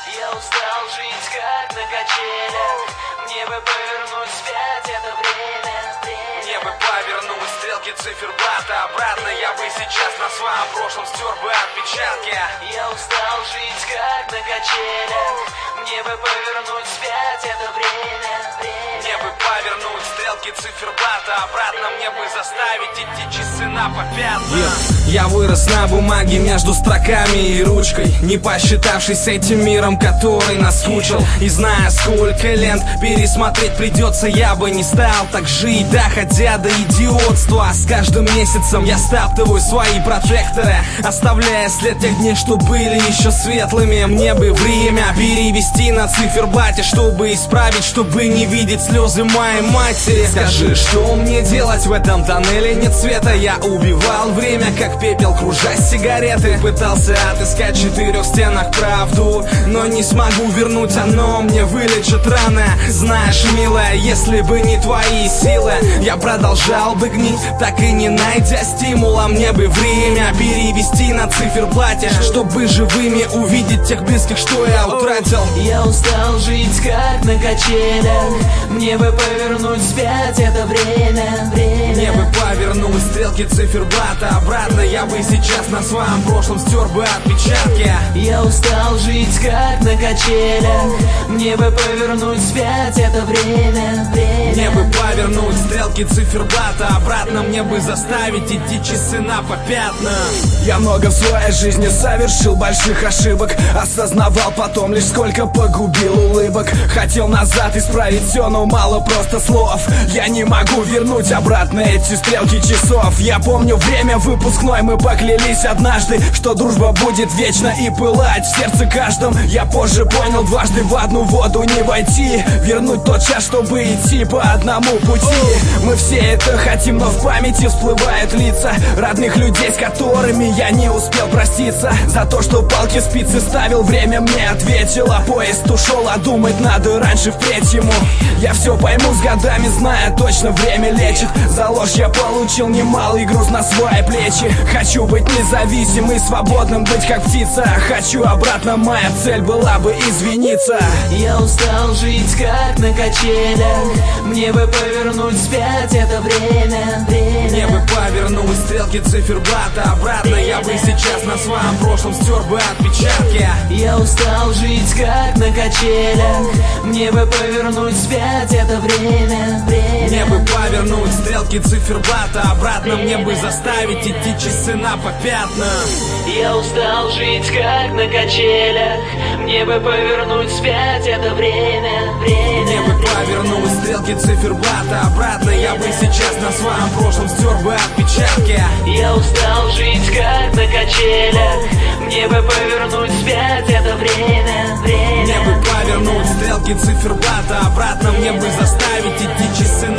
Я устал жить как на качелях. Мне бы повернуть вспять это время. Мне бы повернуть стрелки циферблата обратно. Я бы сейчас на своем прошлом стер бы отпечатки. Я устал жить как на качелях. Мне бы повернуть вспять это время. Мне бы повернуть стрелки циферблата обратно. Мне бы заставить идти часы на попятную. Я вырос на бумаге между строками и ручкой, не посчитавшись этим миром, который наскучил. И зная, сколько лент пересмотреть придется, я бы не стал так жить, доходя до идиотства. С каждым месяцем я стаптываю свои протекторы, оставляя след тех дней, что были еще светлыми. Мне бы время перевести на циферблате, чтобы исправить, чтобы не видеть слезы моей матери. Скажи, что мне делать в этом тоннеле? Нет света, я убивал время, как пепел, кружась сигареты. Пытался отыскать в 4 стенах правду, но не смогу вернуть, оно мне вылечит раны. Знаешь, милая, если бы не твои силы, я продолжал бы гнить, так и не найдя стимула. Мне бы время перевести на циферблате, чтобы живыми увидеть тех близких, что я утратил. Я устал жить как на качелях. Мне бы повернуть вспять это время. Мне бы повернуть стрелки циферблата обратно. Я бы сейчас на своем прошлом стер бы отпечатки. Я устал жить как на качелях. Мне бы повернуть вспять это время. Мне бы повернуть стрелки циферблата обратно. Мне бы заставить идти часы на попятную. Я много в своей жизни совершил больших ошибок, осознавал потом лишь сколько погубил улыбок. Хотел назад исправить все, но мало просто слов. Я не могу вернуть обратно эти стрелки часов. Я помню время выпускной, мы поклялись однажды, что дружба будет вечно и пылать в сердце каждом. Я позже понял, дважды в одну воду не войти. Вернуть тот час, чтобы идти по одному пути. Мы все это хотим, но в памяти всплывают лица родных людей, с которыми я не успел проститься. За то, что палки спицы ставил, время мне ответило. Поезд ушел, а думать надо раньше впредь ему. Я все пойму с годами, зная точно, время лечит. За ложь я получил немалый груз на свои плечи. Хочу быть независимым и свободным, быть как птица. Хочу обратно, моя цель была бы извиниться. Я устал жить как на качелях. Мне бы повернуть вспять это время. Мне бы повернуть стрелки циферблата обратно. Я бы сейчас на своем прошлом стер бы отпечатки. Я устал жить как на качелях. Мне бы повернуть вспять это время. Мне бы повернуть стрелки циферблата обратно. Мне бы заставить идти часы на попятную. Я устал жить как на качелях. Мне бы повернуть вспять это время. Мне бы повернуть стрелки циферблата обратно. Я бы сейчас на своем прошлом стер бы отпечатки. Я устал жить как на качелях. Мне бы повернуть вспять это время. Мне бы повернуть стрелки циферблата обратно. Мне бы заставить идти часы на